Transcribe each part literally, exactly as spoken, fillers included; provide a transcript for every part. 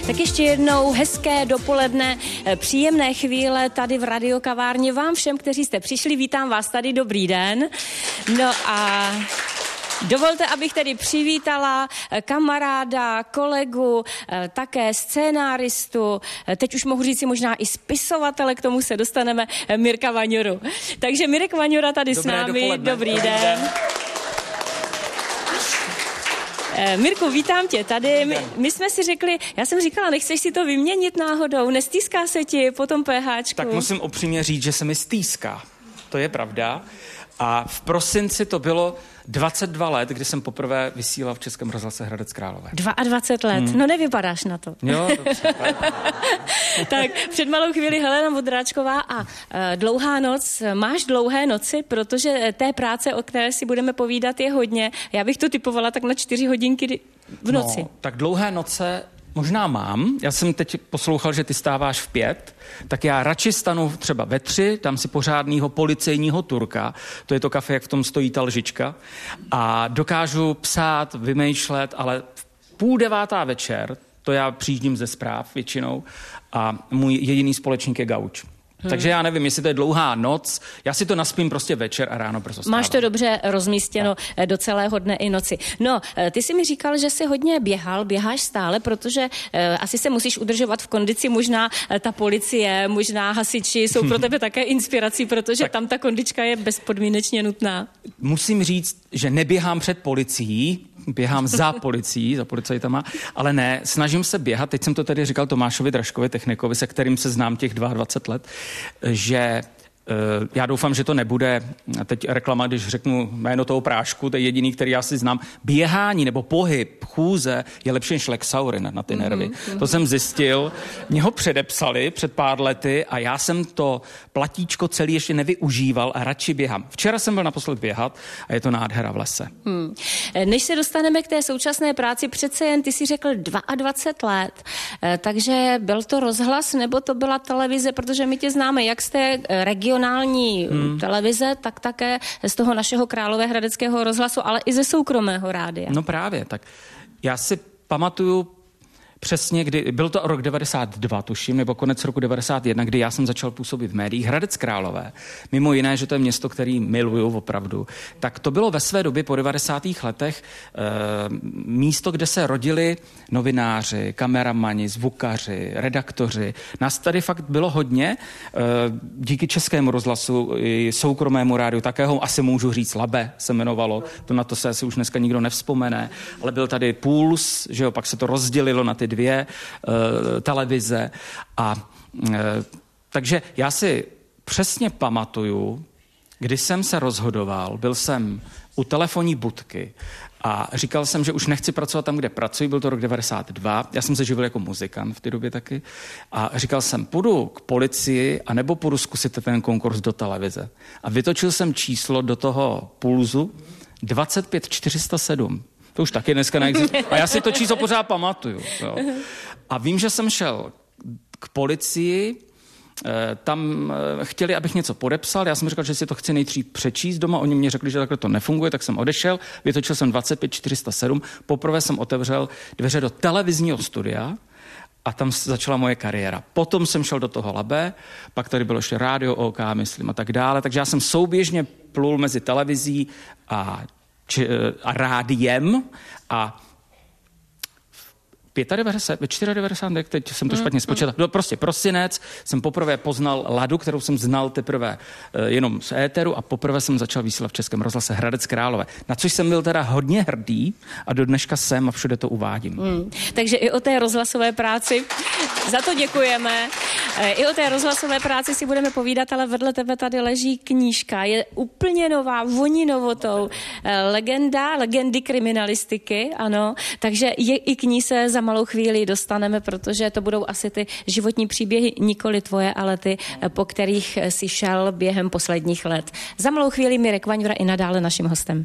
Tak ještě jednou hezké dopoledne, příjemné chvíle tady v radiokavárně vám všem, kteří jste přišli, vítám vás tady, dobrý den. No a dovolte, abych tedy přivítala kamaráda, kolegu, také scénáristu, teď už mohu říct si možná i spisovatele, k tomu se dostaneme, Mirka Vaňuru. Takže Mirek Vaňura tady Dobré s námi, dopoledne. Dobrý, dobrý den. den. Mirku, vítám tě tady. My, my jsme si řekli, já jsem říkala, nechceš si to vyměnit náhodou, nestýská se ti po tom PHčku? Tak musím upřímně říct, že se mi stýská. To je pravda. A v prosinci to bylo dvacet dva let, kdy jsem poprvé vysílal v Českém rozhlase Hradec Králové. dvacet dva let, hmm. No nevypadáš na to. Jo, dobře. Tak před malou chvíli Helena Modráčková a uh, dlouhá noc. Máš dlouhé noci, protože té práce, o které si budeme povídat, je hodně. Já bych to typovala tak na čtyři hodinky v noci. No, tak dlouhé noce možná mám. Já jsem teď poslouchal, že ty stáváš v pět, tak já radši stanu třeba ve tři, dám si pořádného policejního Turka, to je to kafe, jak v tom stojí ta lžička, a dokážu psát, vymýšlet, ale v půl devátá večer, to já přijíždím ze zpráv většinou, a můj jediný společník je gauč. Hmm. Takže já nevím, jestli to je dlouhá noc, já si to naspím prostě večer a ráno brzo stávám. Máš to dobře rozmístěno no. do celého dne i noci. No, ty jsi mi říkal, že jsi hodně běhal, běháš stále, protože uh, asi se musíš udržovat v kondici, možná uh, ta policie, možná hasiči jsou pro tebe také inspirací, protože tak tam ta kondička je bezpodmínečně nutná. Musím říct, že neběhám před policií, běhám za policií, za policajtama, ale ne, snažím se běhat, teď jsem to tady říkal Tomášovi Dražkovi, technikovi, se kterým se znám těch dvacet dva let, že já doufám, že to nebude teď reklama, když řeknu jméno toho prášku, to je jediný, který já si znám. Běhání nebo pohyb, chůze je lepší než Lexaurin na ty nervy. Mm-hmm. To jsem zjistil. Mě ho předepsali před pár lety a já jsem to platíčko celý ještě nevyužíval a radši běhám. Včera jsem byl naposled běhat a je to nádhera v lese. Hmm. Než se dostaneme k té současné práci, přece jen ty si řekl dvacet dva let, takže byl to rozhlas nebo to byla televize, protože my tě známe jak z té regionální hmm. televize, tak také z toho našeho Královéhradeckého rozhlasu, ale i ze soukromého rádia. No právě, tak já si pamatuju přesně, kdy, byl to rok devadesát dva, tuším, nebo konec roku devadesát jedna, kdy já jsem začal působit v médiích. Hradec Králové, mimo jiné, že to je město, který miluju opravdu, tak to bylo ve své době po devadesátých letech e, místo, kde se rodili novináři, kameramani, zvukaři, redaktoři. Nás tady fakt bylo hodně, e, díky Českému rozhlasu i soukromému rádiu, takého asi můžu říct, Labe se jmenovalo, to na to se asi už dneska nikdo nevzpomene, ale byl tady Puls, že jo, pak se to rozdělilo na ty dvě uh, televize a uh, takže já si přesně pamatuju, kdy jsem se rozhodoval, byl jsem u telefonní budky a říkal jsem, že už nechci pracovat tam, kde pracuji, byl to rok devadesát dva, já jsem se živil jako muzikant v té době taky a říkal jsem, půjdu k policii anebo půjdu zkusit ten konkurs do televize. A vytočil jsem číslo do toho Pulzu dvacet pět čtyři sta sedm. To už taky dneska neexistuje. A já si to číslo pořád pamatuju. Jo. A vím, že jsem šel k policii, tam chtěli, abych něco podepsal, já jsem říkal, že si to chci nejdřív přečíst doma, oni mě řekli, že takhle to nefunguje, tak jsem odešel, vytočil jsem dvacet pět čtyři sta sedm, poprvé jsem otevřel dveře do televizního studia a tam začala moje kariéra. Potom jsem šel do toho Labe, pak tady bylo ještě rádio O K, myslím, a tak dále, takže já jsem souběžně plul mezi televizí a Či, a rádiem a devadesát pět, ve devadesát čtyři, teď jsem to špatně spočítal, no, prostě prosinec jsem poprvé poznal Ladu, kterou jsem znal teprve uh, jenom z éteru a poprvé jsem začal vysílat v Českém rozhlase Hradec Králové, na což jsem byl teda hodně hrdý a do dneška jsem a všude to uvádím. Hmm. Takže i o té rozhlasové práci, za to děkujeme, i o té rozhlasové práci si budeme povídat, ale vedle tebe tady leží knížka, je úplně nová, voní novotou, legenda, legendy kriminalistiky, ano, takže je, i k ní se za malou chvíli dostaneme, protože to budou asi ty životní příběhy, nikoli tvoje, ale ty, po kterých si šel během posledních let. Za malou chvíli Mirek Vaňura i nadále naším hostem.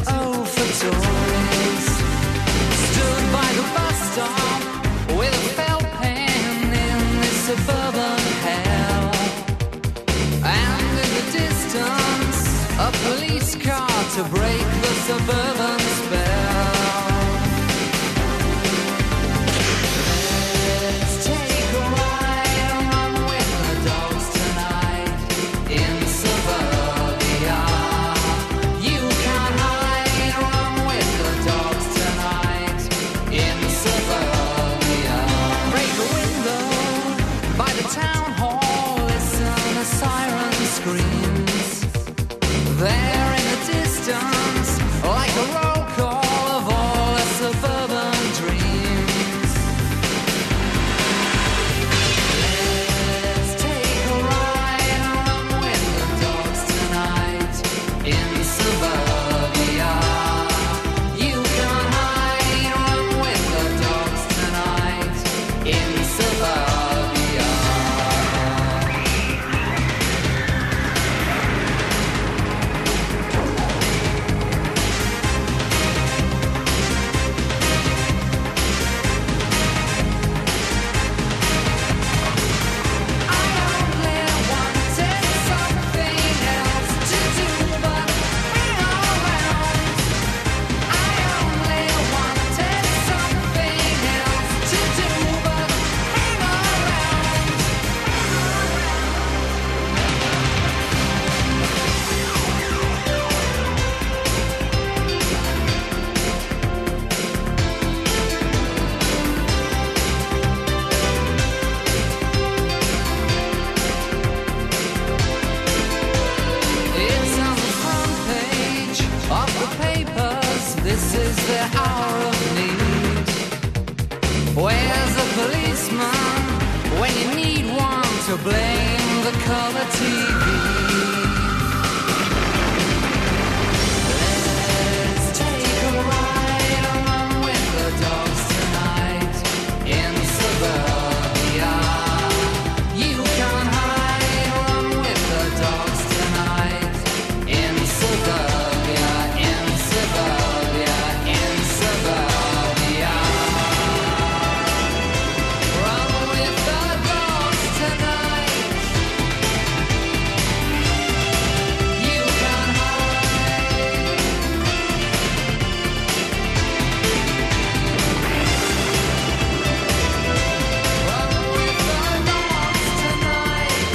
old for toys. Stood by the bus stop with a felt pen in this suburban hell. And in the distance, a police car to break the suburban spell. Let's take a ride and run with the dogs tonight in suburbia. You can't hide, run with the dogs tonight in suburbia. Break a window by the town hall, listen a siren screams. There in the distance, like a roll call of all the suburban dreams. Let's take a ride and run with the dogs tonight in suburbia. You can't hide, run with the dogs tonight in suburbia. It's on the front page of the papers. This is the hour of need. Where's the policeman when you need one to blame the color T V? Let's take a ride and run with the dogs tonight in suburbia. You can't hide, run with the dogs tonight in suburbia, in suburbia, in suburbia. Run with the dogs tonight. You can't hide. Run with the dogs tonight.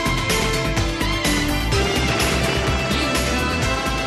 You can't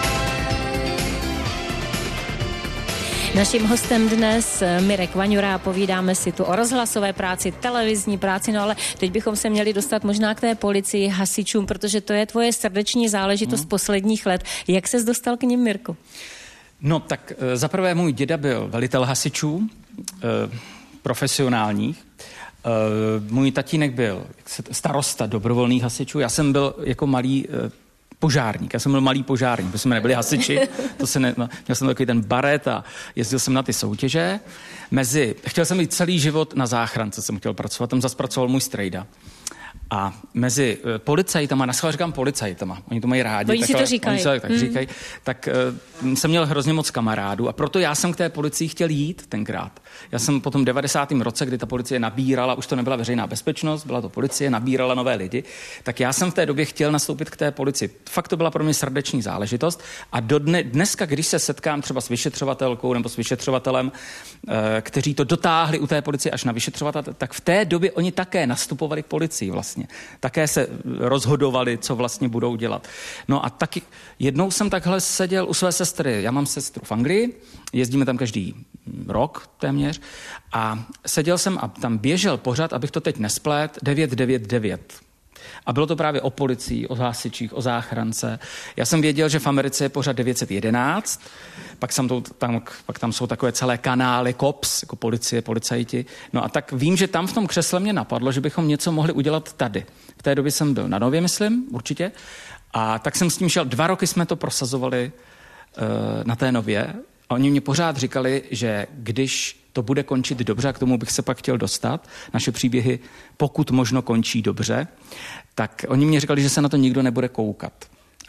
hide. Naším hostem dnes Mirek Vaňura, povídáme si tu o rozhlasové práci, televizní práci, no ale teď bychom se měli dostat možná k té policii, hasičům, protože to je tvoje srdeční záležitost hmm. posledních let. Jak ses dostal k nim, Mirku? No tak e, zaprvé můj děda byl velitel hasičů, e, profesionálních. E, můj tatínek byl starosta dobrovolných hasičů. Já jsem byl jako malý e, požárník. Já jsem byl malý požárník, protože jsme nebyli hasiči. To se ne, no, měl jsem takový ten baret a jezdil jsem na ty soutěže. Mezi, chtěl jsem být celý život na záchrance, jsem chtěl pracovat, tam zas pracoval můj strejda. A mezi uh, policajtama, na schvál říkám policajtama, oni to mají rádi. Oni si to říkají. Oni se tak hmm. říkají. Tak uh, jsem měl hrozně moc kamarádů a proto já jsem k té policii chtěl jít tenkrát. Já jsem po tom devadesátém roce, kdy ta policie nabírala, už to nebyla veřejná bezpečnost, byla to policie, nabírala nové lidi, tak já jsem v té době chtěl nastoupit k té policii. Fakt to byla pro mě srdeční záležitost a do dne, dneska, když se setkám třeba s vyšetřovatelkou nebo s vyšetřovatelem, uh, kteří to dotáhli u té policie až na vyšetřovatel, tak v té době oni také nastupovali k policii vlastně. Také se rozhodovali, co vlastně budou dělat. No a taky jednou jsem takhle seděl u své sestry. Já mám sestru v Anglii, jezdíme tam každý rok téměř a seděl jsem a tam běžel pořad, abych to teď nesplet, devět devět devět. A bylo to právě o policii, o hasičích, o záchrance. Já jsem věděl, že v Americe je pořád devět set jedenáct, pak, jsem to, tam, pak tam jsou takové celé kanály cops, jako policie, policajti. No a tak vím, že tam v tom křesle mě napadlo, že bychom něco mohli udělat tady. V té době jsem byl na Nově, myslím, určitě. A tak jsem s tím šel, dva roky jsme to prosazovali uh, na té Nově. A oni mě pořád říkali, že když to bude končit dobře, a k tomu bych se pak chtěl dostat, naše příběhy pokud možno končí dobře, tak oni mě říkali, že se na to nikdo nebude koukat.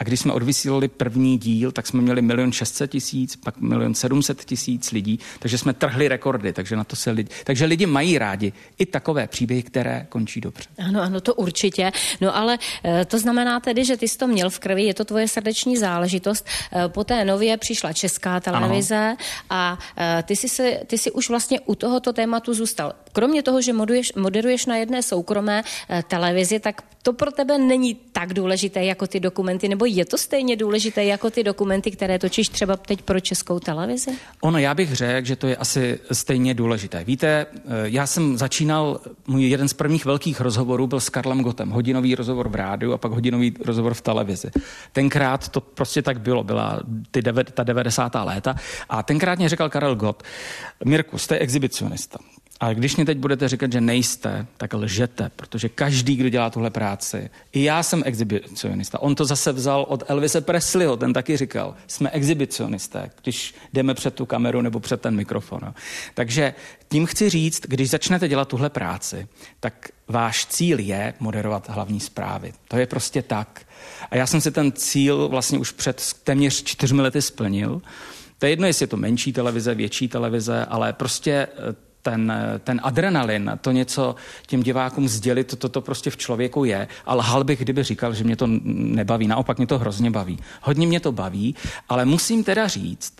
A když jsme odvysílali první díl, tak jsme měli milion šest set tisíc, pak milion sedm set tisíc lidí, takže jsme trhli rekordy, takže na to se lidi, takže lidi mají rádi i takové příběhy, které končí dobře. Ano, ano, to určitě. No ale to znamená tedy, že ty jsi to měl v krvi, je to tvoje srdeční záležitost. Poté nově přišla Česká televize ano. a ty jsi, se, ty jsi už vlastně u tohoto tématu zůstal. Kromě toho, že moderuješ, moderuješ na jedné soukromé televizi, tak to pro tebe není tak důležité jako ty dokumenty, nebo je to stejně důležité jako ty dokumenty, které točíš třeba teď pro Českou televizi? Ono, já bych řekl, že to je asi stejně důležité. Víte, já jsem začínal, můj jeden z prvních velkých rozhovorů byl s Karlem Gottem, hodinový rozhovor v rádiu a pak hodinový rozhovor v televizi. Tenkrát to prostě tak bylo, byla ty devět, ta devadesátá léta a tenkrát mě říkal Karel Gott, Mirku, jste exhibicionista. A když mě teď budete říkat, že nejste, tak lžete, protože každý, kdo dělá tuhle práci, i já jsem exhibicionista. On to zase vzal od Elvise Presleyho, ten taky říkal, jsme exhibicionisté, když jdeme před tu kameru nebo před ten mikrofon. No. Takže tím chci říct, když začnete dělat tuhle práci, tak váš cíl je moderovat hlavní zprávy. To je prostě tak. A já jsem si ten cíl vlastně už před téměř čtyřmi lety splnil. To je jedno, jestli je to menší televize, větší televize, ale prostě ten, ten adrenalin, to něco těm divákům sdělit, to, to, to prostě v člověku je. A lhal bych, kdyby říkal, že mě to nebaví. Naopak mě to hrozně baví. Hodně mě to baví, ale musím teda říct,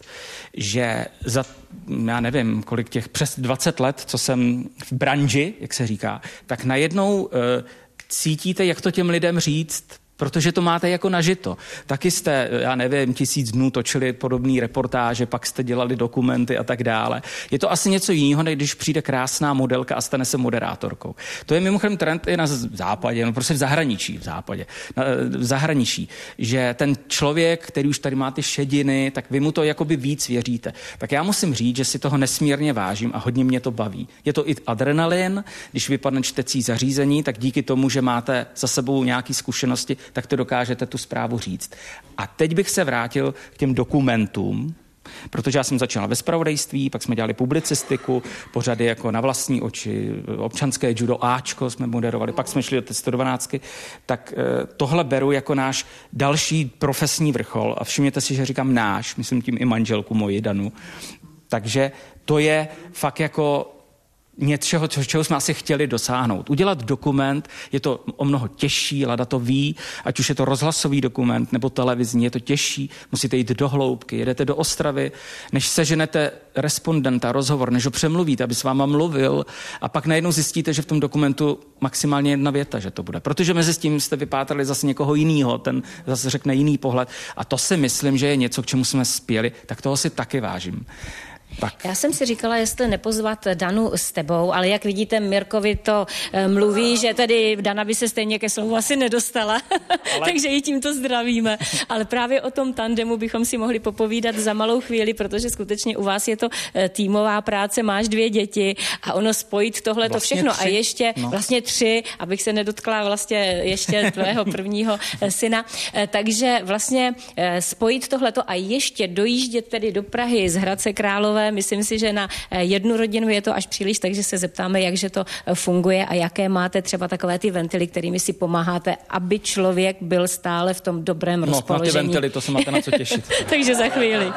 že za, já nevím, kolik těch přes dvacet let, co jsem v branži, jak se říká, tak najednou e, cítíte, jak to těm lidem říct, protože to máte jako nažito. Taky jste, já nevím, tisíc dnů točili podobné reportáže, pak jste dělali dokumenty a tak dále. Je to asi něco jiného, než když přijde krásná modelka a stane se moderátorkou. To je mimochodem trend i na západě, no prostě v zahraničí, v západě, na, v zahraničí, že ten člověk, který už tady má ty šediny, tak vy mu to jakoby víc věříte. Tak já musím říct, že si toho nesmírně vážím a hodně mě to baví. Je to i adrenalin, když vypadne čtecí zařízení, tak díky tomu, že máte za sebou nějaké zkušenosti, tak to dokážete tu zprávu říct. A teď bych se vrátil k těm dokumentům, protože já jsem začal ve zpravodajství, pak jsme dělali publicistiku, pořady jako Na vlastní oči, Občanské judo, Áčko jsme moderovali, pak jsme šli do té sto dvanáctky, tak eh, tohle beru jako náš další profesní vrchol a všimněte si, že říkám náš, myslím tím i manželku moji Danu. Takže to je fakt jako něčeho, čeho jsme asi chtěli dosáhnout. Udělat dokument, je to o mnoho těžší, Lada to ví, ať už je to rozhlasový dokument nebo televizní, je to těžší, musíte jít do hloubky, jedete do Ostravy, než seženete respondenta, rozhovor, než ho přemluvíte, aby s váma mluvil a pak najednou zjistíte, že v tom dokumentu maximálně jedna věta, že to bude. Protože mezi tím jste vypátrali zase někoho jiného, ten zase řekne jiný pohled a to si myslím, že je něco, k čemu jsme spěli, tak toho si taky vážím. Tak. Já jsem si říkala, jestli nepozvat Danu s tebou, ale jak vidíte, Mirkovi to e, mluví, že tedy Dana by se stejně ke slovu asi nedostala, ale... takže ji tímto zdravíme. Ale právě o tom tandemu bychom si mohli popovídat za malou chvíli, protože skutečně u vás je to e, týmová práce, máš dvě děti a ono spojit tohle to vlastně všechno tři. a ještě no. vlastně tři, abych se nedotkla vlastně ještě tvého prvního e, syna. E, takže vlastně e, spojit tohleto a ještě dojíždět tedy do Prahy z Hradce Králové. Myslím si, že na jednu rodinu je to až příliš, takže se zeptáme, jakže to funguje a jaké máte třeba takové ty ventily, kterými si pomáháte, aby člověk byl stále v tom dobrém no, rozpoložení. No, na ty ventily, to se máte na co těšit. Takže za chvíli.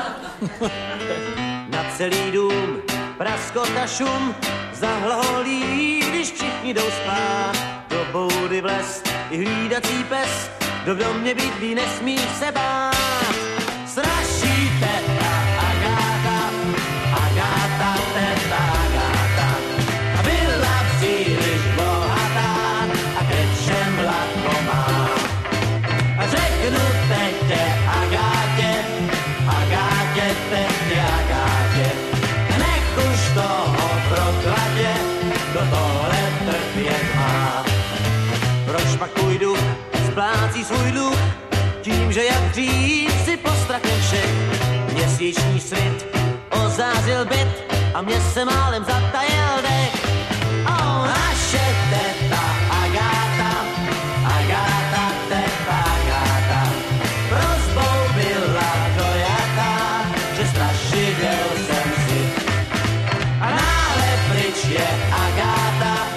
Na celý dům praskota šum zahlaholí, když všichni jdou spát. Do boudy vlez i hlídací pes, kdo v domě bydlí, nesmí se bát. Straší teta Agáta, Agáta, teta Agáta. A byla příliš bohatá a ke všem lakomá. A řeknu tetě Agátě, Agátě, tetě Agátě, nech už toho prokladě, kdo tohle trpět má. Proč pak můj duch splácí svůj dluh, tím, že jak dřív si postrachem všech. Měsíční svit ozářil byt a mě se málem zatajil dech. O, naše teta Agáta, Agáta, teta Agáta, prosbou byla dojatá, že strašidel jsem si. A náhle pryč je Agáta,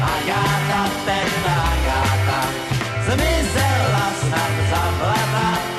Agáta, teta Agáta, zmizela snad za blata,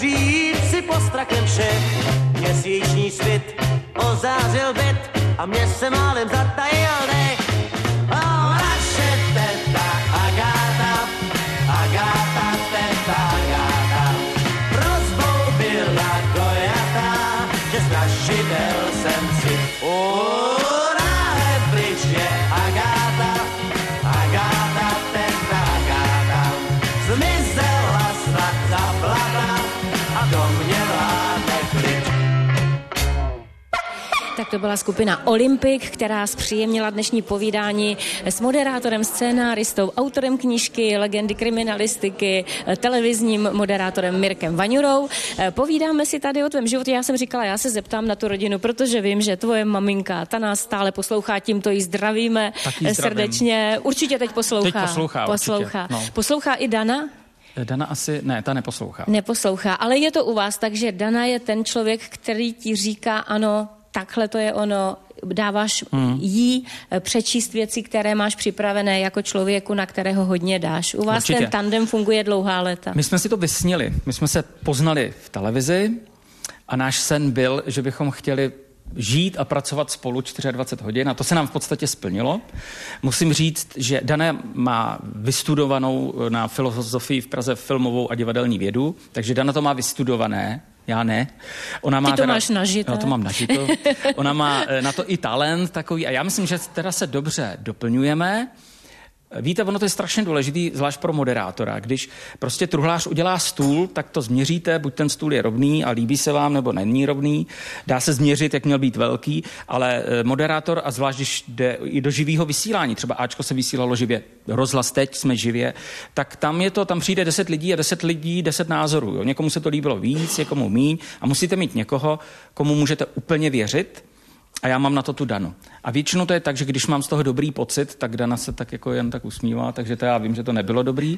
přijít si postrakem vše. Měsíční svit ozářil byt a mě se málem zatajil dech. A naše teta Agáta, Agáta, teta Agáta, prosbou byla dojatá, že strašitel jsem si. Uráhe pryč je Agáta, Agáta, teta Agáta, zmizela snad za blata a do mě vládne klid. Tak to byla skupina Olympik, která zpříjemnila dnešní povídání s moderátorem, scénáristou, autorem knížky Legendy kriminalistiky, televizním moderátorem Mirkem Vaňurou. Povídáme si tady o tvém životě. Já jsem říkala, já se zeptám na tu rodinu, protože vím, že tvoje maminka, ta nás stále poslouchá, tímto jí zdravíme srdečně. Určitě teď poslouchá. Teď poslouchá, poslouchá. No. Poslouchá i Dana? Dana asi, ne, ta neposlouchá. Neposlouchá, ale je to u vás, takže Dana je ten člověk, který ti říká, ano, takhle to je ono, dáváš hmm. jí přečíst věci, které máš připravené jako člověku, na kterého hodně dáš. U vás Určitě. Ten tandem funguje dlouhá léta. My jsme si to vysnili. My jsme se poznali v televizi a náš sen byl, že bychom chtěli žít a pracovat spolu dvacet čtyři hodin a to se nám v podstatě splnilo. Musím říct, že Dana má vystudovanou na filozofii v Praze filmovou a divadelní vědu, takže Dana to má vystudované, já ne. Ona má Ty to teda, máš nažité. No, to mám nažito. Ona má na to i talent takový a já myslím, že teda se dobře doplňujeme. Víte, ono to je strašně důležitý, zvlášť pro moderátora. Když prostě truhlář udělá stůl, tak to změříte, buď ten stůl je rovný a líbí se vám, nebo není rovný. Dá se změřit, jak měl být velký, ale moderátor, a zvlášť když jde i do živého vysílání, třeba Ačko se vysílalo živě, rozhlas teď jsme živě, tak tam je to, tam přijde deset lidí a deset lidí, deset názorů. Jo. Někomu se to líbilo víc, někomu míň a musíte mít někoho, komu můžete úplně věřit. A já mám na to tu Danu. A většinou to je tak, že když mám z toho dobrý pocit, tak Dana se tak jako jen tak usmívá, takže to já vím, že to nebylo dobrý.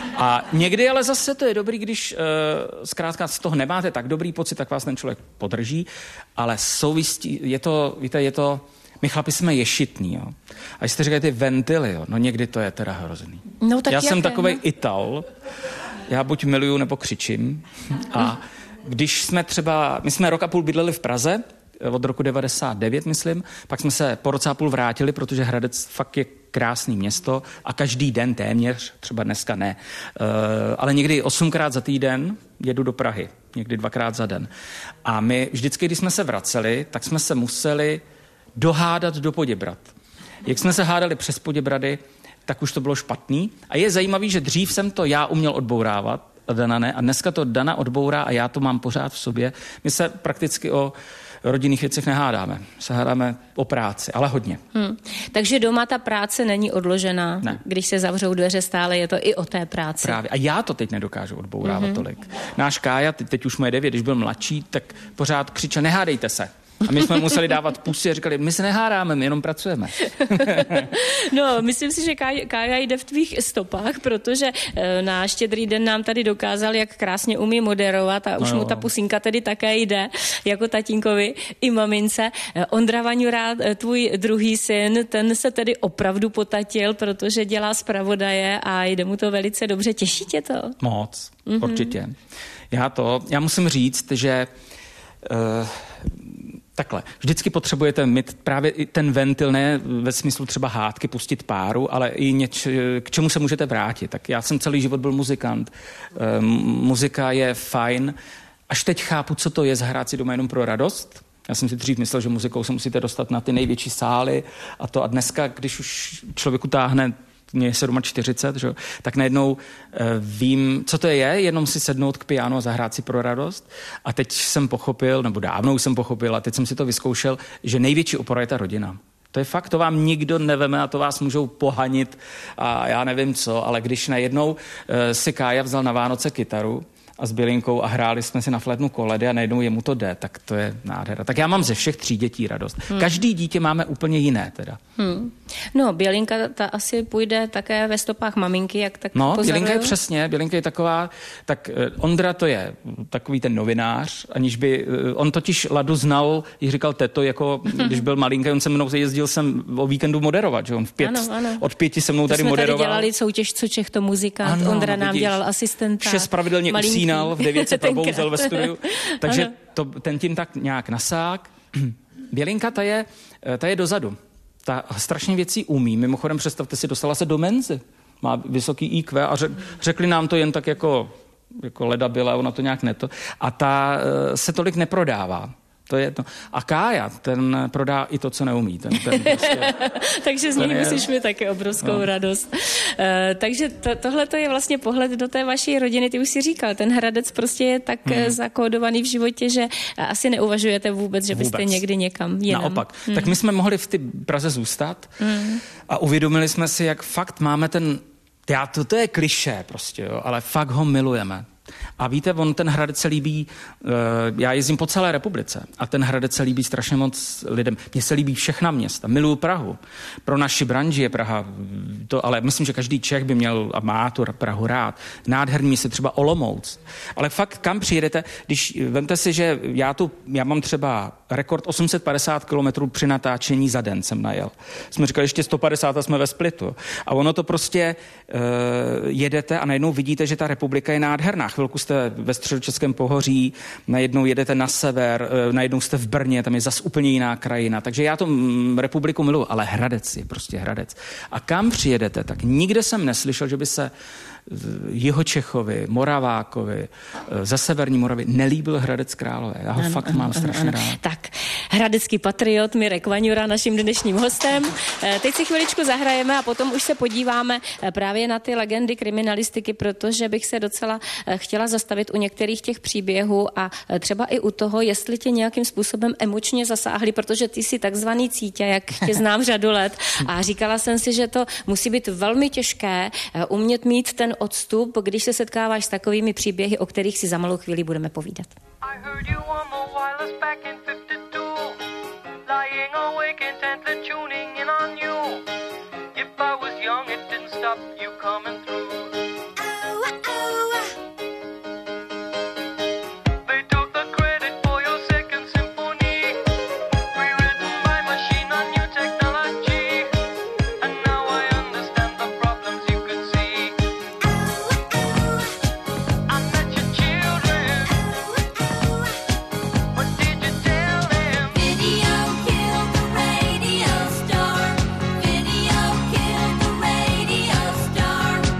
A někdy ale zase to je dobrý, když uh, zkrátka z toho nemáte tak dobrý pocit, tak vás ten člověk podrží, ale souvisí, je to, víte, je to, my chlapi jsme ješitní, jo. A jestli říkají ty ventily, jo, no někdy to je teda hrozný. No, tak já jsem jaké, takovej no? Ital, já buď miluju, nebo křičím. A když jsme třeba, my jsme rok a půl bydleli v Praze, od roku devadesát devět, myslím. Pak jsme se po roce a půl vrátili, protože Hradec fakt je krásný město a každý den téměř, třeba dneska ne, uh, ale někdy osmkrát za týden jedu do Prahy, někdy dvakrát za den. A my vždycky, když jsme se vraceli, tak jsme se museli dohádat do Poděbrad. Jak jsme se hádali přes Poděbrady, tak už to bylo špatný. A je zajímavý, že dřív jsem to já uměl odbourávat, a Dana ne, a dneska to Dana odbourá a já to mám pořád v sobě. My se prakticky o rodinných věcech nehádáme. Se hádáme o práci, ale hodně. Hmm. Takže doma ta práce není odložená. Ne. Když se zavřou dveře, stále je to i o té práci. Právě. A já to teď nedokážu odbourávat mm-hmm. tolik. Náš Kája, teď, teď už mu je devět, když byl mladší, tak pořád křičel, nehádejte se. A my jsme museli dávat pusy a říkali, my se nehádáme, my jenom pracujeme. No, myslím si, že Kája jde v tvých stopách, protože na Štědrý den nám tady dokázal, jak krásně umí moderovat a už no mu ta pusinka tedy také jde, jako tatínkovi i mamince. Ondra Vaňura, tvůj druhý syn, ten se tedy opravdu potatil, protože dělá zpravodaje a jde mu to velice dobře. Těší tě to? Moc, mm-hmm. určitě. Já to, já musím říct, že uh, takhle, vždycky potřebujete mít právě i ten ventil, ne ve smyslu třeba hádky, pustit páru, ale i něč, k čemu se můžete vrátit. Tak já jsem celý život byl muzikant. E, muzika je fajn. Až teď chápu, co to je zahrát si doma jenom pro radost. Já jsem si dřív myslel, že muzikou se musíte dostat na ty největší sály a to. A dneska, když už člověku táhne mě je čtyřicet sedm, že? Tak najednou e, vím, co to je, jenom si sednout k pianu a zahrát si pro radost. A teď jsem pochopil, nebo dávno jsem pochopil, a teď jsem si to vyzkoušel, že největší opora je ta rodina. To je fakt, to vám nikdo neveme a to vás můžou pohanit a já nevím co, ale když najednou e, si Kája vzal na Vánoce kytaru a s Bylinkou a hráli jsme si na flétnu koledy a najednou jemu to jde, tak to je nádhera. Tak já mám ze všech tří dětí radost. Hmm. Každý dítě máme úplně jiné teda. Hmm. No, Bělinka, ta asi půjde také ve stopách maminky, jak tak No, pozoruju. Bělinka je přesně, Bělinka je taková, tak eh, Ondra to je takový ten novinář, aniž by, eh, on totiž Ladu znal, když říkal teto, jako když byl malinký, on se mnou jezdil jsem o víkendu moderovat, že on v pět, Ano, ano. od pěti se mnou To tady jsme moderoval. tady dělali soutěž, co Čech to muzikant, Ano, Ondra no, nám vidíš. dělal asistenta. Šest pravidelně malinký. usínal, v devět se Tenkrát. probouzel ve studiu, takže Ano. to, ten tím tak nějak nasák. Bělinka, ta je, ta je dozadu. Ta strašně věcí umí. Mimochodem, představte si, dostala se do menzy. Má vysoký í kvé a řek, řekli nám to jen tak jako, jako leda byla, ona to nějak neto. A ta uh, se tolik neprodává. To je to. A Kája, ten prodá i to, co neumí. Ten, ten prostě, takže z ten něj je- musíš mít taky obrovskou No. radost. Uh, takže to, tohle to je vlastně pohled do té vaší rodiny. Ty už si říkal, ten Hradec prostě je tak hmm. zakódovaný v životě, že asi neuvažujete vůbec, že byste Vůbec. někdy někam jinam. Naopak. Hmm. Tak my jsme mohli v ty Praze zůstat hmm. a uvědomili jsme si, jak fakt máme ten, já, to, to je klišé prostě, jo, ale fakt ho milujeme. A víte, on ten Hradec se líbí, uh, já jezdím po celé republice a ten Hradec se líbí strašně moc lidem. Mně se líbí všechna města, miluju Prahu. Pro naši branži je Praha, to, ale myslím, že každý Čech by měl a má tu Prahu rád. Nádherný město, třeba Olomouc. Ale fakt, kam přijedete, když vemte si, že já tu, já mám třeba rekord osm set padesát kilometrů při natáčení za den jsem najel. Jsme říkali ještě sto padesát a jsme ve Splitu. A ono to prostě uh, jedete a najednou vidíte, že ta republika je nádherná. Chvilku jste ve středočeském pohoří, najednou jedete na sever, uh, najednou jste v Brně, tam je zas úplně jiná krajina. Takže já tu mm, republiku miluji, ale Hradec je prostě Hradec. A kam přijedete, tak nikde jsem neslyšel, že by se Jihočechovi, Moravákovi, ze severní Moravy nelíbil Hradec Králové. Já ho ano, fakt ano, mám ano, strašně ano. rád. Tak, hradecký patriot Mirek Vaňura, naším dnešním hostem. Teď si chviličku zahrajeme a potom už se podíváme právě na ty legendy kriminalistiky, protože bych se docela chtěla zastavit u některých těch příběhů a třeba i u toho, jestli tě nějakým způsobem emočně zasáhli, protože ty jsi takzvaný cítě, jak tě znám řadu let a říkala jsem si, že to musí být velmi těžké umět mít ten odstup, když se setkáváš s takovými příběhy, o kterých si za malou chvíli budeme povídat. I heard you on the wireless back in fifty-two, lying awake intently tuning in on you. If I was young, it didn't stop you coming through. They took the credit for your second symphony, rewritten by machine on new technology, and now I understand the problems you could see. I met your children. What did you tell them? Video killed the radio star. Video killed the radio star.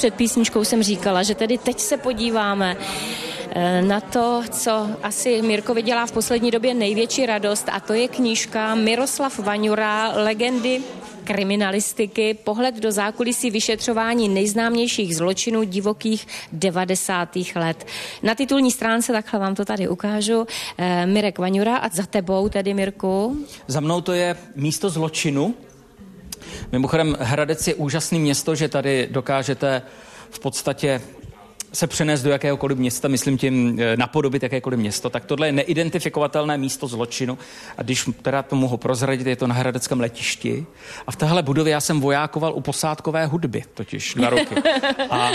před písničkou jsem říkala, že tedy teď se podíváme eh, na to, co asi Mirkovi dělá v poslední době největší radost, a to je knížka Miroslav Vaňura, Legendy kriminalistiky, pohled do zákulisí vyšetřování nejznámějších zločinů divokých devadesátých let. Na titulní stránce, takhle vám to tady ukážu, eh, Mirek Vaňura a za tebou tedy, Mirku. Za mnou to je místo zločinu. Mimochodem, Hradec je úžasné město, že tady dokážete v podstatě se přenést do jakéhokoliv města, myslím tím napodobit jakékoliv město, tak tohle je neidentifikovatelné místo zločinu. A když teda to mohu prozradit, je to na hradeckém letišti. A v téhle budově já jsem vojákoval u posádkové hudby, totiž dva roky. A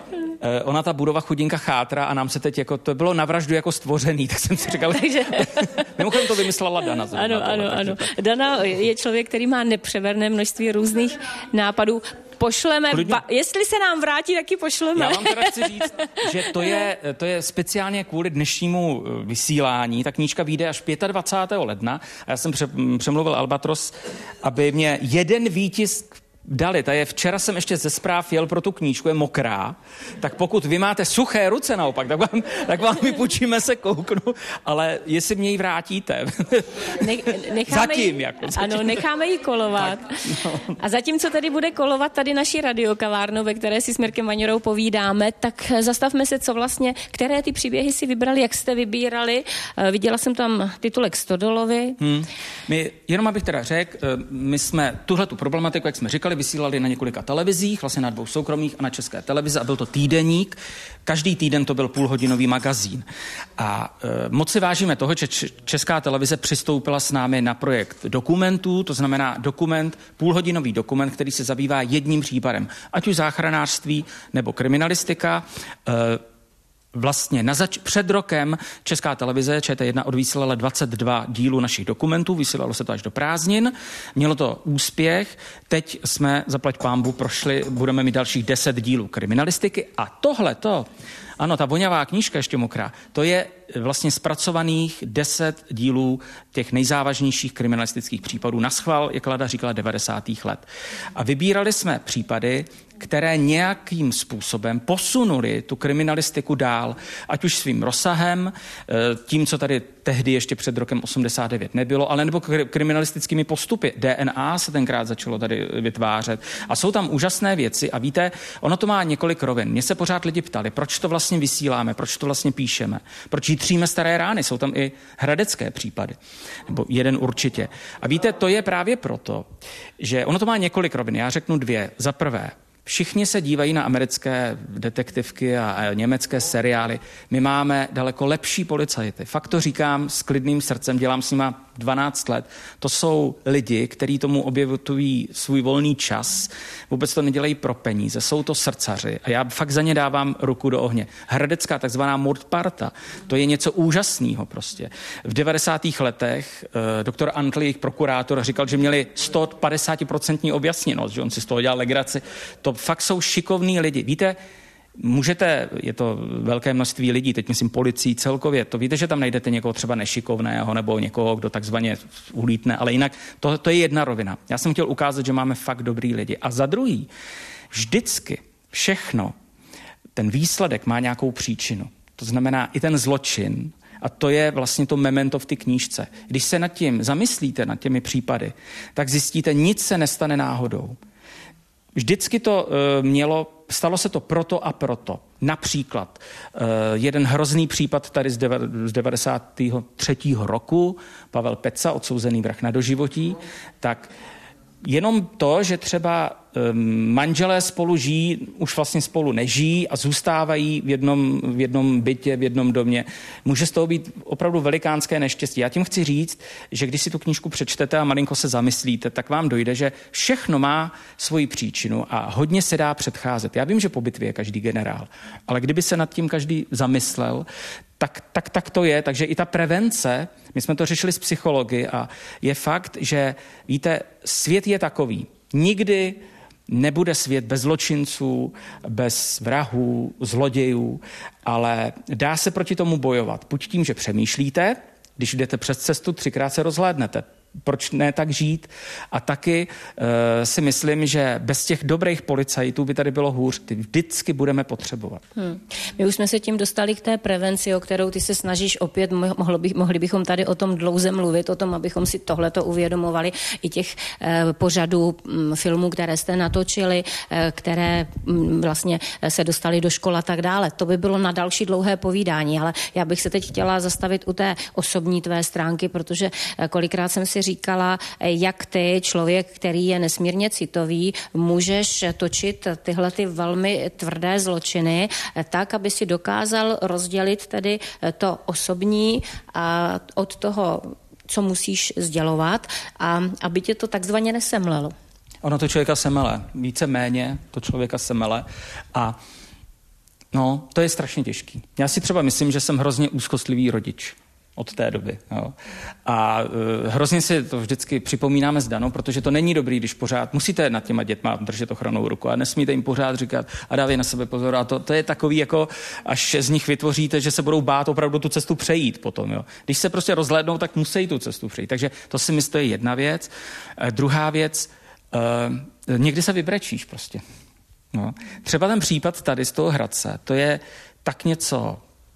e, ona ta budova chudinka chátra a nám se teď jako, to bylo na vraždu jako stvořený, tak jsem si říkal, takže... Mimochodem to vymyslela Dana. Ano, tohle, ano, ano. To... Dana je člověk, který má nepřeverné množství různých nápadů. Pošleme, ba- jestli se nám vrátí, tak ji pošleme. Já vám teda chci říct, že to je, to je speciálně kvůli dnešnímu vysílání. Ta knížka vyjde až dvacátého pátého ledna a já jsem pře- přemluvil Albatros, aby mě jeden výtisk dali. Ta je, včera jsem ještě ze zpráv jel pro tu knížku, je mokrá, tak pokud vy máte suché ruce naopak, tak vám, tak vám vypůjčíme se kouknu, ale jestli mě ji vrátíte. Ne, necháme zatím, jí, jako. Zatím. Ano, necháme ji kolovat. Tak, no. A zatímco tady bude kolovat tady naší radiokavárnu, ve které si s Mirkem Vaňurou povídáme, tak zastavme se, co vlastně, které ty příběhy si vybrali, jak jste vybírali. Viděla jsem tam titulek Stodolovi. Hmm. My, jenom abych teda řekl, my jsme tuhletu problematiku, jak jsme říkali, vysílali na několika televizích, vlastně na dvou soukromých a na České televizi a byl to týdeník. Každý týden to byl půlhodinový magazín. A e, moc si vážíme toho, že Česká televize přistoupila s námi na projekt dokumentů, to znamená dokument, půlhodinový dokument, který se zabývá jedním případem, ať už záchranářství nebo kriminalistika. E, Vlastně na zač- před rokem Česká televize Č T jedna odvysílala dvacet dva dílů našich dokumentů, vysílalo se to až do prázdnin, mělo to úspěch, teď jsme, zaplať pánbu, prošli, budeme mít dalších deset dílů kriminalistiky a tohleto, ano, ta voňavá knížka ještě mokrá, to je vlastně zpracovaných deset dílů těch nejzávažnějších kriminalistických případů. Naschvál, jak Lada říkala, devadesátých let. A vybírali jsme případy, které nějakým způsobem posunuli tu kriminalistiku dál, ať už svým rozsahem, tím, co tady tehdy ještě před rokem osmdesát devět nebylo, ale nebo kriminalistickými postupy. D N A se tenkrát začalo tady vytvářet. A jsou tam úžasné věci a víte, ono to má několik rovin. Mě se pořád lidi ptali, proč to vlastně vysíláme, proč to vlastně píšeme, proč jitříme staré rány. Jsou tam i hradecké případy, nebo jeden určitě. A víte, to je právě proto, že ono to má několik rovin. Já řeknu dvě. Za prvé, všichni se dívají na americké detektivky a, a německé seriály. My máme daleko lepší policajty. Fakt to říkám s klidným srdcem, dělám s nima dvanáct let. To jsou lidi, kteří tomu obětují svůj volný čas. Vůbec to nedělají pro peníze. Jsou to srdcaři. A já fakt za ně dávám ruku do ohně. Hradecká takzvaná mordparta, to je něco úžasného prostě. V devadesátých letech eh, doktor Antl, jejich prokurátor, říkal, že měli sto padesát procent objasněnost, že on si z toho dělal legraci. To fakt jsou šikovní lidi. Víte, můžete, je to velké množství lidí, teď myslím policií celkově, to víte, že tam najdete někoho třeba nešikovného nebo někoho, kdo takzvaně ulítne, ale jinak to, to je jedna rovina. Já jsem chtěl ukázat, že máme fakt dobrý lidi. A za druhý, vždycky všechno, ten výsledek má nějakou příčinu. To znamená i ten zločin, a to je vlastně to memento v té knížce. Když se nad tím zamyslíte, nad těmi případy, tak zjistíte, nic se nestane náhodou. Vždycky to uh, mělo, stalo se to proto a proto. Například uh, jeden hrozný případ tady z, deva, z devadesátého třetího roku, Pavel Peca, odsouzený vrah na doživotí, tak jenom to, že třeba um, manželé spolu žijí, už vlastně spolu nežijí a zůstávají v jednom, v jednom bytě, v jednom domě, může z toho být opravdu velikánské neštěstí. Já tím chci říct, že když si tu knížku přečtete a malinko se zamyslíte, tak vám dojde, že všechno má svoji příčinu a hodně se dá předcházet. Já vím, že po bitvě je každý generál, ale kdyby se nad tím každý zamyslel, tak, tak, tak to je. Takže i ta prevence, my jsme to řešili s psychology a je fakt, že víte, svět je takový. Nikdy nebude svět bez zločinců, bez vrahů, zlodějů, ale dá se proti tomu bojovat. Buď tím, že přemýšlíte, když jdete přes cestu, třikrát se rozhlédnete. proč ne tak žít? A taky uh, si myslím, že bez těch dobrých policajtů by tady bylo hůř. Ty vždycky budeme potřebovat. Hmm. My už jsme se tím dostali k té prevenci, o kterou ty se snažíš opět, mohlo by, mohli bychom tady o tom dlouze mluvit, o tom, abychom si tohleto uvědomovali, i těch eh, pořadů m, filmů, které jste natočili, eh, které m, vlastně se dostaly do škol a tak dále. To by bylo na další dlouhé povídání, ale já bych se teď chtěla zastavit u té osobní tvé stránky, protože eh, kolikrát jsem si říkala, eh, jak ty, člověk, který je nesmírně citový, můžeš točit tyhle ty velmi tvrdé zločiny eh, tak, aby si dokázal rozdělit tedy eh, to osobní a od toho, co musíš sdělovat, a aby tě to takzvaně nesemlelo. Ono to člověka semele. Více méně to člověka semele. A no, to je strašně těžký. Já si třeba myslím, že jsem hrozně úzkostlivý rodič od té doby. Jo. A uh, hrozně si to vždycky připomínáme s Danou, protože to není dobrý, když pořád musíte nad těma dětma držet ochranou ruku a nesmíte jim pořád říkat a dávej na sebe pozor. A to, to je takový, jako až z nich vytvoříte, že se budou bát opravdu tu cestu přejít potom. Jo. Když se prostě rozhlédnou, tak musí tu cestu přejít. Takže to si myslím, to je jedna věc. Uh, druhá věc, uh, někdy se vybrečíš prostě. No. Třeba ten případ tady z toho Hradce, to je tak něco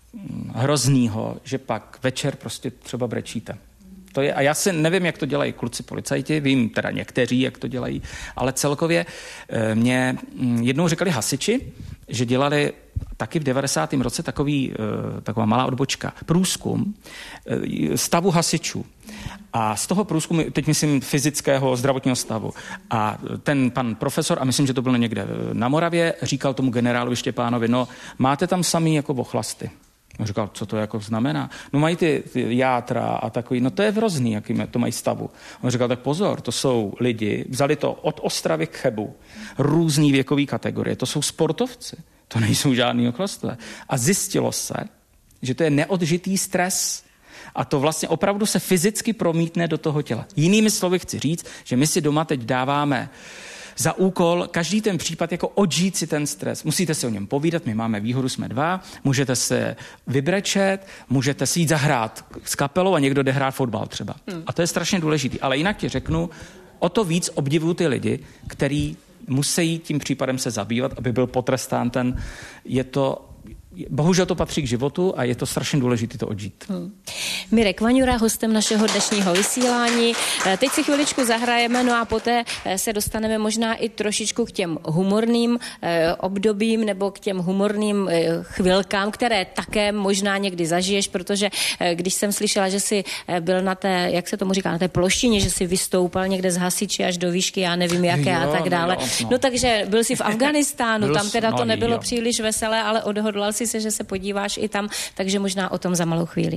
hroznýho, že pak večer prostě třeba brečíte. To je, a já si nevím, jak to dělají kluci policajti, vím teda někteří, jak to dělají, ale celkově e, mě jednou říkali hasiči, že dělali taky v devadesátém roce takový, e, taková malá odbočka, průzkum e, stavu hasičů. A z toho průzkumu, teď myslím fyzického, zdravotního stavu, a ten pan profesor, a myslím, že to bylo někde na Moravě, říkal tomu generálovi Štěpánovi, no máte tam samý jako vochlasty. On říkal, co to jako znamená? No mají ty, ty játra a takový, no to je hrozný, jaký to mají stavu. On říkal, tak pozor, to jsou lidi, vzali to od Ostravy k Chebu, různý věkový kategorie, to jsou sportovci, to nejsou žádný ochlastové. A zjistilo se, že to je neodžitý stres. A to vlastně opravdu se fyzicky promítne do toho těla. Jinými slovy chci říct, že my si doma teď dáváme za úkol každý ten případ jako odžít si ten stres. Musíte si o něm povídat, my máme výhodu, jsme dva, můžete se vybrečet, můžete si jít zahrát s kapelou a někdo jde hrát fotbal třeba. Hmm. A to je strašně důležitý. Ale jinak ti řeknu, o to víc obdivuju ty lidi, který musí tím případem se zabývat, aby byl potrestán ten, je to... Bohužel to patří k životu a je to strašně důležité to odžít. Hmm. Mirek Vaňura, hostem našeho dnešního vysílání. Teď si chviličku zahrajeme, no a poté se dostaneme možná i trošičku k těm humorným eh, obdobím nebo k těm humorným eh, chvilkám, které také možná někdy zažiješ, protože eh, když jsem slyšela, že jsi eh, byl na té, jak se tomu říká, na té ploštině, že jsi vystoupal někde z hasiči až do výšky, já nevím jaké jo, a tak dále. No, no. no takže byl jsi v Afghánistánu, tam teda to nebylo jo. příliš veselé, ale odhodlal si se, že se podíváš i tam, takže možná o tom za malou chvíli.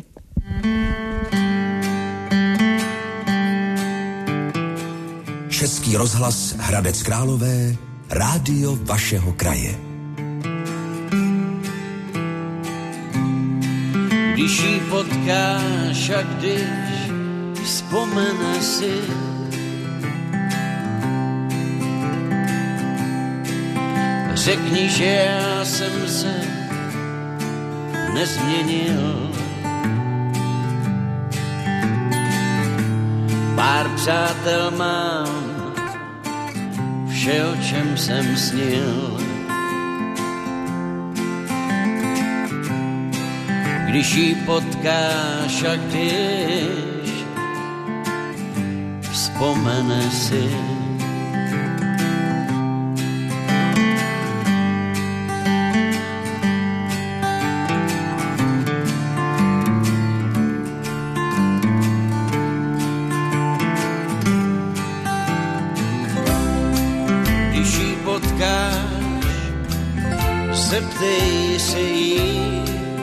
Český rozhlas Hradec Králové, rádio vašeho kraje. Když jí potkáš a když vzpomene si, řekni, že já jsem se nezměnil. Pár přátel mám, vše, o čem jsem snil. Když jí potkáš a když vzpomene si, zeptej se jí,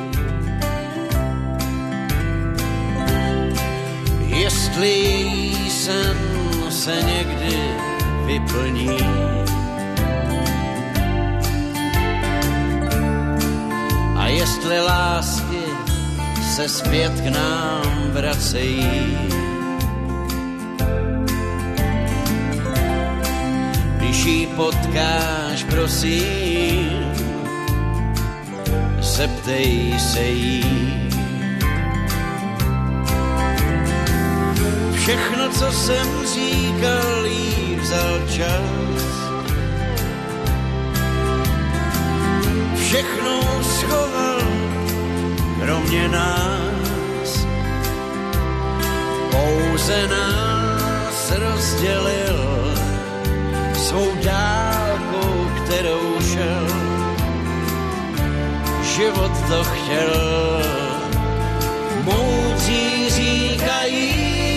jestli její sen se někdy vyplní. A jestli lásky se zpět k nám vracejí. Když jí potkáš, prosím, zeptej se jí. Všechno, co jsem říkal, jí vzal čas. Všechno schoval, kromě nás. Pouze nás rozdělil svou dálkou, kterou šel. Život to chtěl, moudří říkají,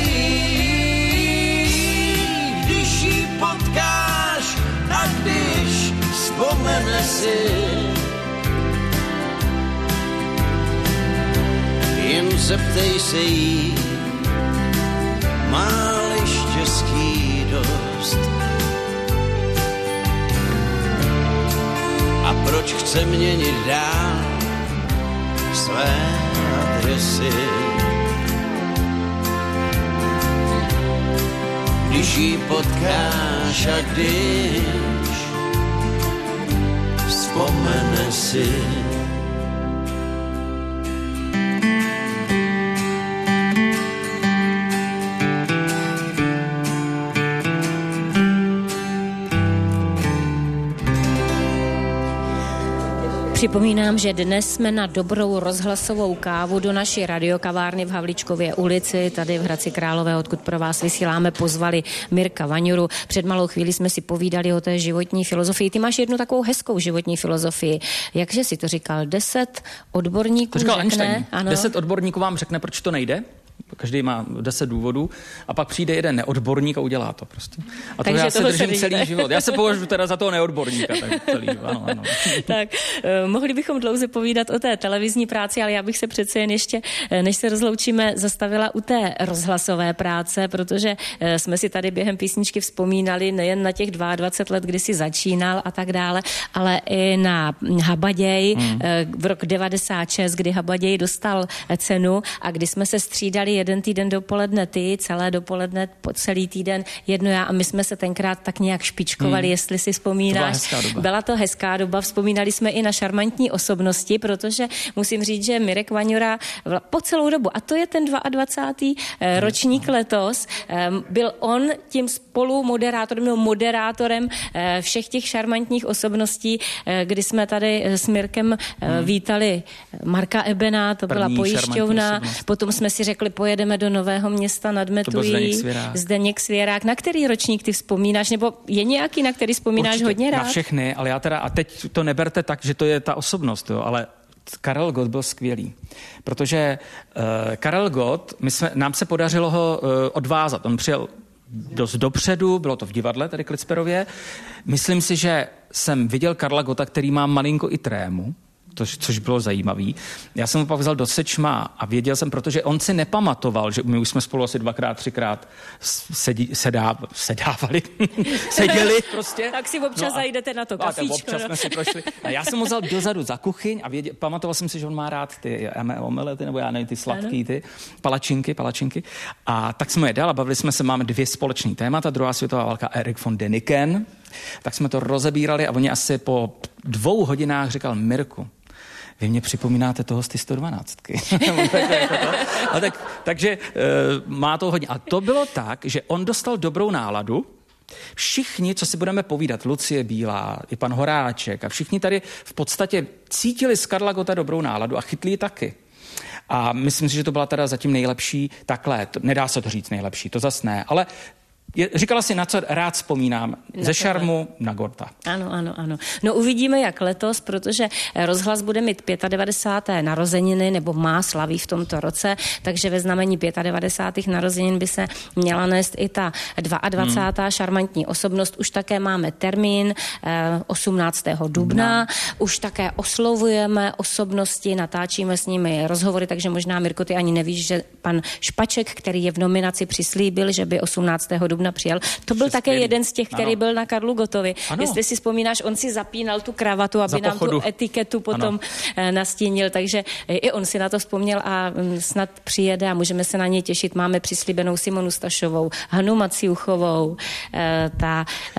když jí potkáš a když vzpomene si, jen zeptej se jí, má-li štěstí dost. A proč chce měnit dál své adresy? Když jí potkáš a když vzpomene si. Připomínám, že dnes jsme na dobrou rozhlasovou kávu do naší radiokavárny v Havlíčkově ulici, tady v Hradci Králové, odkud pro vás vysíláme, pozvali Mirka Vaňuru. Před malou chvíli jsme si povídali o té životní filozofii. Ty máš jednu takovou hezkou životní filozofii. Jakže si to říkal? Deset odborníků To říkal řekne... Einstein. Ano. Deset odborníků vám řekne, proč to nejde. Každý má deset důvodů a pak přijde jeden neodborník a udělá to prostě. A to Takže já se toho držím se celý život. Já se považuji teda za toho neodborníka. Tak celý, ano, ano. Tak, eh, mohli bychom dlouze povídat o té televizní práci, ale já bych se přece jen ještě, eh, než se rozloučíme, zastavila u té rozhlasové práce, protože eh, jsme si tady během písničky vzpomínali nejen na těch dvacet dva let, kdy jsi začínal a tak dále, ale i na Habaděj hmm. eh, v rok devadesát šest, kdy Habaděj dostal eh, cenu a kdy jsme se střídali jeden týden dopoledne ty, celé dopoledne, po celý týden jedno já a my jsme se tenkrát tak nějak špičkovali, hmm. jestli si vzpomínáš. To byla hezká doba. Byla to hezká doba, vzpomínali jsme i na šarmantní osobnosti, protože musím říct, že Mirek Vaňura po celou dobu, a to je ten dvacátý druhý ročník letos, byl on tím spolumoderátorem, nebo moderátorem všech těch šarmantních osobností, kdy jsme tady s Mirkem hmm. vítali Marka Ebena, to První byla pojišťovna, potom jsme si řekli, pojedeme do Nového Města nad Metují, Zdeněk Svěrák. Na který ročník ty vzpomínáš, nebo je nějaký, na který vzpomínáš Určitě, hodně rád? Na všechny, ale já teda, a teď to neberte tak, že to je ta osobnost, jo, ale Karel Gott byl skvělý, protože uh, Karel Gott, my jsme, nám se podařilo ho uh, odvázat, on přijel dost dopředu, bylo to v divadle, tady Klicperově. Myslím si, že jsem viděl Karla Gotta, který má malinko i trému, To, což bylo zajímavý. Já jsem ho pak vzal do Sečma a věděl jsem, protože on si nepamatoval, že my už jsme spolu asi dvakrát, třikrát sedí, sedá, sedávali, seděli prostě. Tak si občas no a, zajdete na to a kafíčko. Občas jsme si prošli. A já jsem ho vzal dozadu za kuchyň a věděl, pamatoval jsem si, že on má rád ty omelety, nebo já nevím, ty sladký, ty palačinky, palačinky. A tak jsme je dal a bavili jsme se, máme dvě společný témata, druhá světová válka, Erich von Däniken. Tak jsme to rozebírali a oni asi po dvou hodinách říkal, Mirku, vy mě připomínáte toho z ty sto dvanáctky. a tak, takže e, má to hodně. A to bylo tak, že on dostal dobrou náladu. Všichni, co si budeme povídat, Lucie Bílá, i pan Horáček a všichni tady v podstatě cítili z Karla Gotta dobrou náladu a chytli ji taky. A myslím si, že to byla teda zatím nejlepší, takhle, to, nedá se to říct nejlepší, to zas ne, ale je, říkala si, na co rád vzpomínám, na ze šarmu na Gotta. Ano, ano, ano. No uvidíme, jak letos, protože rozhlas bude mít devadesát pět narozeniny, nebo má slaví v tomto roce, takže ve znamení devadesát pět narozenin by se měla nést i ta dvacátá Hmm. šarmantní osobnost. Už také máme termín eh, osmnáctého dubna, no. Už také oslovujeme osobnosti, natáčíme s nimi rozhovory, takže možná, Mirko, ty ani nevíš, že pan Špaček, který je v nominaci, přislíbil, že by osmnáctého dubna přijel. To byl také jeden z těch, který ano. byl na Karlu Gottovi. Ano. Jestli si vzpomínáš, on si zapínal tu kravatu, aby nám tu etiketu potom ano. nastínil, takže i on si na to vzpomněl a snad přijede a můžeme se na něj těšit. Máme přislíbenou Simonu Stašovou, Hanu Maciuchovou, ta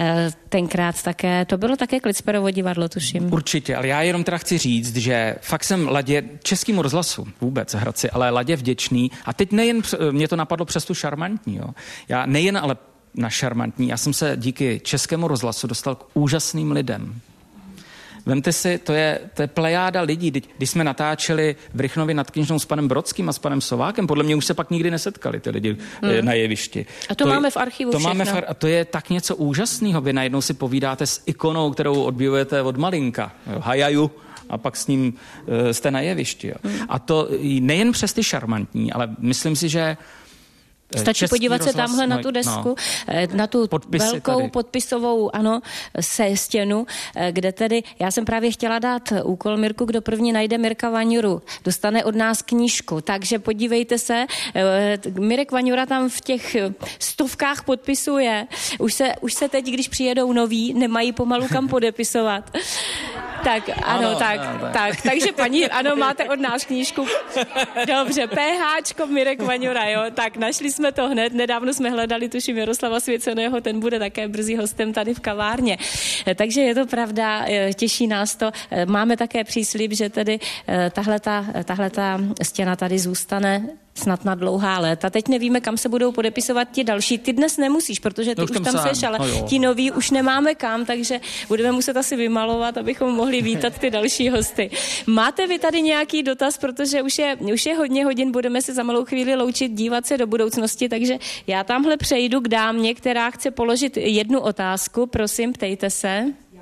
tenkrát také, to bylo také Klitsperovo divadlo, tuším. Určitě, ale já jenom teda chci říct, že fakt jsem Ladě, Českému rozhlasu vůbec, Hradci, ale Ladě vděčný. A teď nejen, mě to napadlo přes tu šarmantní, jo. Já nejen ale na šarmantní, já jsem se díky Českému rozhlasu dostal k úžasným lidem. Vemte si, to je, to je plejáda lidí. Když jsme natáčeli v Rychnově nad Kněžnou s panem Brodským a s panem Sovákem, podle mě už se pak nikdy nesetkali ty lidi hmm. na jevišti. A to, to máme je, v archivu to všechno. máme v ar- a to je tak něco úžasného. Vy najednou si povídáte s ikonou, kterou odbějujete od malinka. Jo, hajaju. A pak s ním uh, jste na jevišti. Jo. Hmm. A to nejen přes ty šarmantní, ale myslím si, že stačí Český podívat se rozhlas, tamhle no, na tu desku, no. na tu Podpisy velkou tady. podpisovou, ano, se stěnu, kde tedy, já jsem právě chtěla dát úkol Mirku, kdo první najde Mirka Vaňuru, dostane od nás knížku, takže podívejte se, Mirek Vaňura tam v těch stovkách podpisuje, už se, už se teď, když přijedou noví, nemají pomalu kam podepisovat. Tak, ano, ano tak, ano, tak. tak, takže paní, ano, máte od nás knížku. Dobře, PHčko Mirek Vaňura, jo, tak našli jsme to hned, nedávno jsme hledali, tuším, Jaroslava Svěceného, ten bude také brzy hostem tady v kavárně. Takže je to pravda, těší nás to. Máme také příslib, že tedy tahleta, tahleta stěna tady zůstane snad na dlouhá léta. Teď nevíme, kam se budou podepisovat ti další. Ty dnes nemusíš, protože ty už, už tam sám. seš, ale no ti noví už nemáme kam, takže budeme muset asi vymalovat, abychom mohli vítat ty další hosty. Máte vy tady nějaký dotaz, protože už je, už je hodně hodin, budeme se za malou chvíli loučit, dívat se do budoucnosti, takže já tamhle přejdu k dámě, která chce položit jednu otázku. Prosím, ptejte se.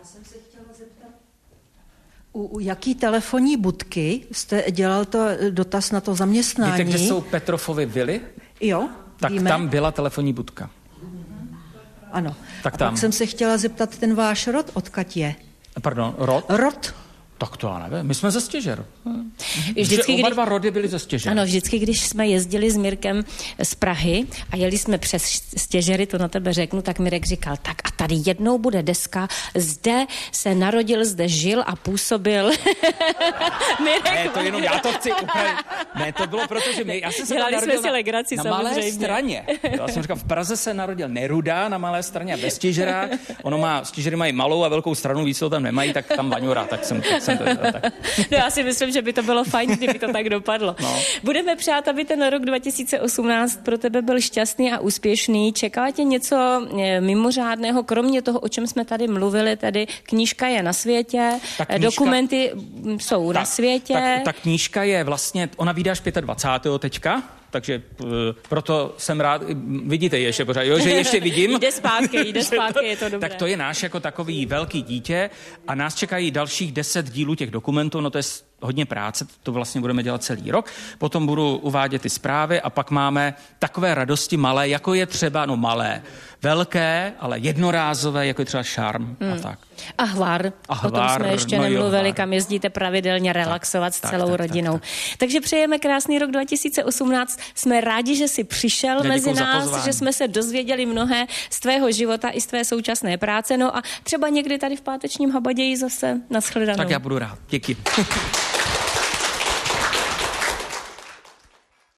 U, u jaký telefonní budky jste dělal to dotaz na to zaměstnání? Víte, kde jsou Petrofovy vily? Jo, Tak víme. tam byla telefonní budka. Ano. Tak A tam. pak jsem se chtěla zeptat, ten váš rod, odkud je? Pardon, rod? Rod. Tak to já nevím. My jsme ze Stěžer. Vždycky, oba když... dva rody byly ze Stěžer. Ano, vždycky, když jsme jezdili s Mirkem z Prahy a jeli jsme přes Stěžery, to na tebe řeknu, tak Mirek říkal, tak a tady jednou bude deska, zde se narodil, zde žil a působil. Mirek, ne, to jenom já to chci upravit. Ne, to bylo proto, že my, já jsem se Dělali tam narodil jsme si legraci, na, na Malé samozřejmě. Straně. Já jsem říkal, v Praze se narodil Neruda na Malé Straně a ve Stěžerách. Ono má, Stěžery mají malou a velkou stranu, víc toho tam nemají, tak tam Vaňura, tak jsem, tak jsem to tak. No, já si myslím, že by to bylo fajn, kdyby to tak dopadlo. No. Budeme přát, aby ten rok dva tisíce osmnáct pro tebe byl šťastný a úspěšný. Čeká tě něco mimořádného, kromě toho, o čem jsme tady mluvili, tedy knížka je na světě, knížka, dokumenty jsou ta, na světě. Ta, ta knížka je vlastně, ona vydá až dvacátého pátého teďka, takže uh, proto jsem rád, vidíte ještě pořád, jo, že ještě vidím. Jde zpátky, jde zpátky, je to dobré. Tak to je náš jako takový velký dítě a nás čekají dalších deset dílů těch dokumentů, no to je hodně práce, to vlastně budeme dělat celý rok. Potom budu uvádět ty zprávy a pak máme takové radosti malé, jako je třeba, no malé, velké, ale jednorázové, jako je třeba šarm hmm. a tak. A hvar, a hvar, o tom jsme ještě no nemluvili, jo, kam jezdíte pravidelně relaxovat tak, s tak, celou tak, rodinou. Tak, tak. Takže přejeme krásný rok dva tisíce osmnáct. Jsme rádi, že jsi přišel Já mezi nás, že jsme se dozvěděli mnohé z tvého života i z tvé současné práce. No a třeba někdy tady v pátečním Habaději zase nashledanou. Tak já budu rád. Díky.